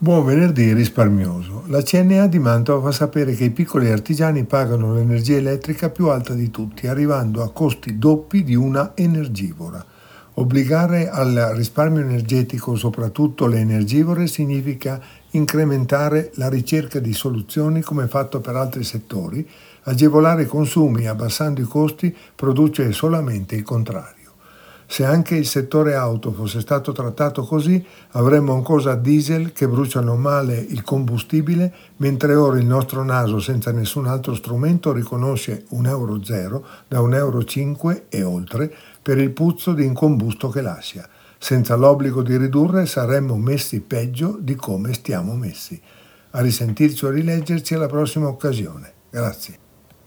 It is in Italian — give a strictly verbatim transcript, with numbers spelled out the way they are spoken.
Buon venerdì risparmioso. La C N A di Mantova fa sapere che i piccoli artigiani pagano l'energia elettrica più alta di tutti, arrivando a costi doppi di una energivora. Obbligare al risparmio energetico, soprattutto le energivore, significa incrementare la ricerca di soluzioni come fatto per altri settori. Agevolare i consumi abbassando i costi produce solamente il contrario. Se anche il settore auto fosse stato trattato così, avremmo ancora diesel che bruciano male il combustibile, mentre ora il nostro naso senza nessun altro strumento riconosce un euro zero da un euro cinque e oltre per il puzzo di incombusto che lascia. Senza l'obbligo di ridurre saremmo messi peggio di come stiamo messi. A risentirci o rileggerci alla prossima occasione. Grazie.